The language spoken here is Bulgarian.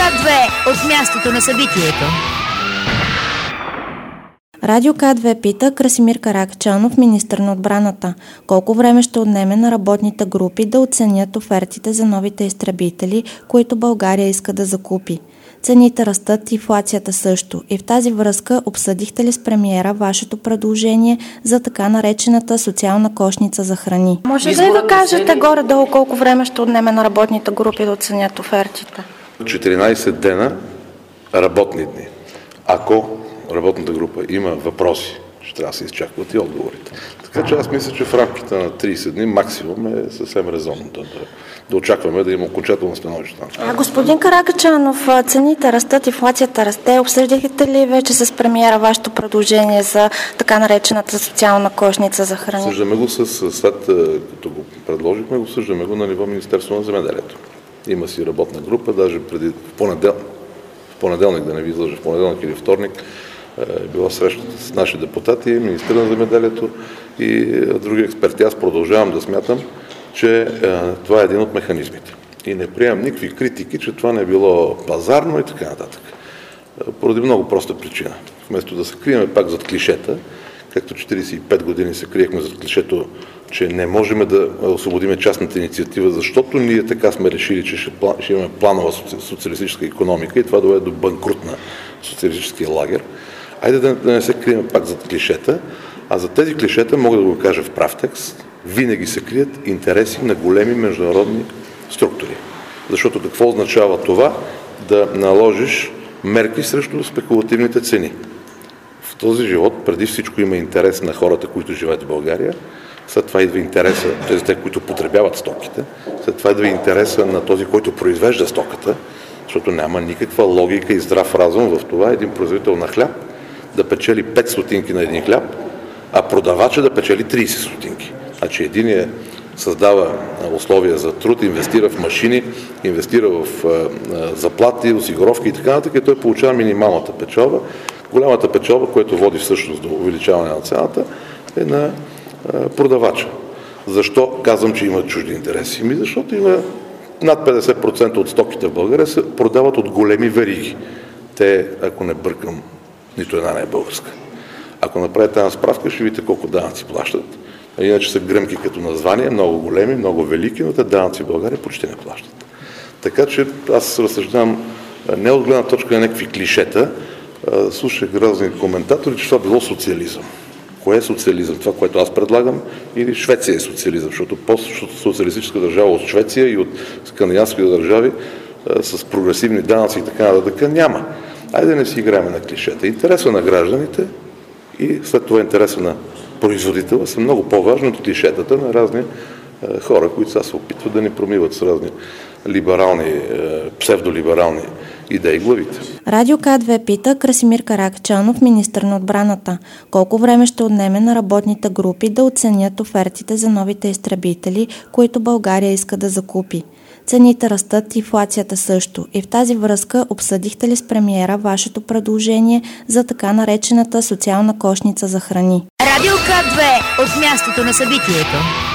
К2 от мястото на събитието. Радио К2 пита Красимир Каракачанов, министър на отбраната, колко време ще отнеме на работните групи да оценят офертите за новите изтребители, които България иска да закупи. Цените растат, инфлацията също. И в тази връзка обсъдихте ли с премиера вашето предложение за така наречената социална кошница за храни? Може ли да кажете горе-долу колко време ще отнеме на работните групи да оценят офертите? 14 дена работни дни. Ако работната група има въпроси, ще трябва да се изчакват и отговорите. Така че аз мисля, че в рамките на 30 дни максимум е съвсем резонно да очакваме да има окончателно становище. Господин Каракачанов, цените растат, инфлацията расте. Обсъждахте ли вече с премиера вашето предложение за така наречената социална кошница за храни? Обсъждаме го след като го предложихме, обсъждаме го на ниво Министерство на земеделието. Има си работна група, даже преди в понеделник, да не ви излъжа, в понеделник или вторник, е била срещата с наши депутати, министър на земеделието и други експерти. Аз продължавам да смятам, че това е един от механизмите. И не приемам никакви критики, че това не е било пазарно и така нататък. Поради много проста причина. Вместо да се крием пак зад клишета, както 45 години се криехме зад клишето, че не можем да освободиме частната инициатива, защото ние така сме решили, че ще имаме планова социалистическа икономика и това доведе до банкрут на социалистическия лагер. Айде да не се крием пак зад клишета, а за тези клишета, мога да го кажа в прав текст, винаги се крият интереси на големи международни структури. Защото какво означава това? Да наложиш мерки срещу спекулативните цени. В този живот преди всичко има интерес на хората, които живеят в България, след това идва интереса, тези, които потребяват стоките, след това идва интереса на този, който произвежда стоката, защото няма никаква логика и здрав разум в това един производител на хляб да печели 5 стотинки на един хляб, а продавача да печели 30 стотинки. Значи единият създава условия за труд, инвестира в машини, инвестира в заплати, осигуровки и така нататък, и той получава минималната печалба. Голямата печалба, която води всъщност до увеличаване на цената, е на продавача. Защо казвам, че има чужди интереси? Защото има над 50% от стоките в България се продават от големи вериги. Те, ако не бъркам, нито една не е българска. Ако направите една справка, ще видите колко данъци плащат. Иначе са гръмки като названия, много големи, много велики, но те данъци в България почти не плащат. Така че аз разсъждавам не от гледна точка на някакви клишета, слушах разни коментатори, че това било социализъм. Кое е социализъм? Това, което аз предлагам, или Швеция е социализъм? Защото социалистическа държава от Швеция и от скандинавски държави с прогресивни данъци и така нататък няма. Айде да не си играем на клишета. Интереса на гражданите и след това интереса на производителя са много по-важни от клишетата на разни хора, които сега се опитват да ни промиват с разни либерални, псевдолиберални идеи главите. Радио К2 пита Красимир Каракачанов, министър на отбраната, колко време ще отнеме на работните групи да оценят офертите за новите изтребители, които България иска да закупи. Цените растат, инфлацията също. И в тази връзка обсъдихте ли с премиера вашето предложение за така наречената социална кошница за храни? Радио К2 от мястото на събитието.